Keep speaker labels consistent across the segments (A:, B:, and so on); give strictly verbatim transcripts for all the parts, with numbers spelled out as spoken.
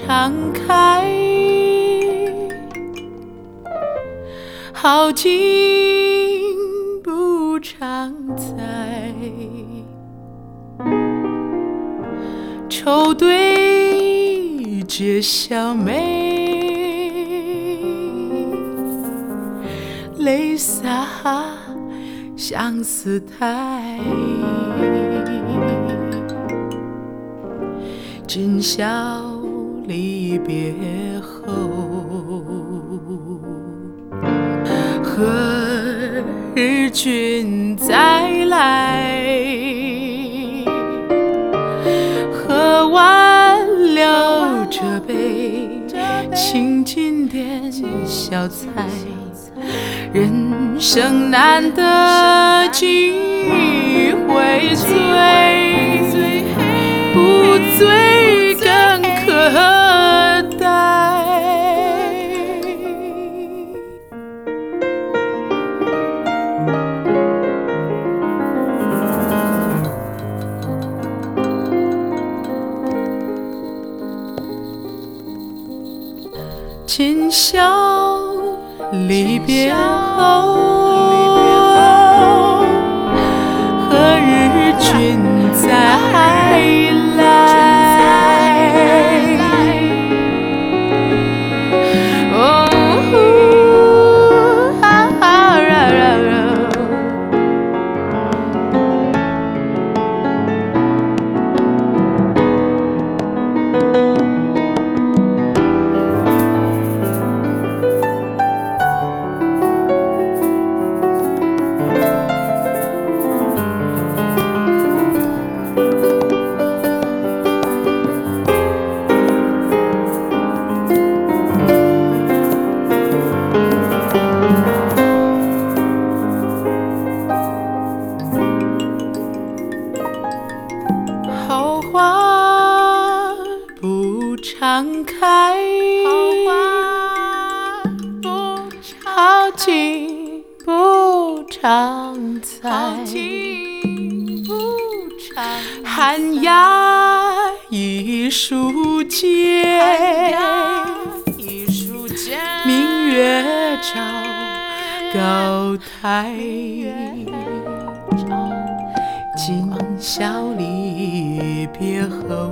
A: 常开，好景不常在。愁对着小妹，泪洒相思台。今宵离别后，何日君再来？喝完了这杯清经典小菜，人生难得几回醉，不醉更可待。今宵离别后，何日君再来？好花不常开，好景不常在。寒鸦一树间，明月照高台。今宵离别后，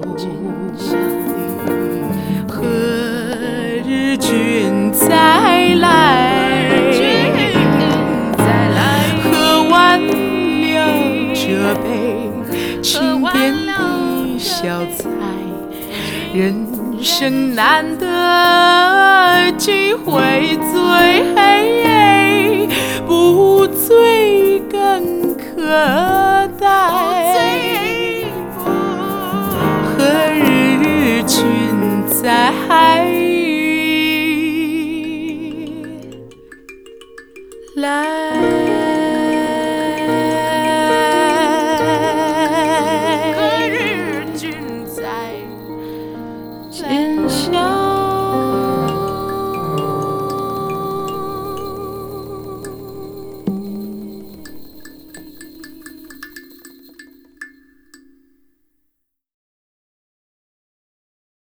A: 何日君再来？喝完了这杯清甜的小菜，人生难得几回醉，不醉更可待。何日君再来？何日君再来？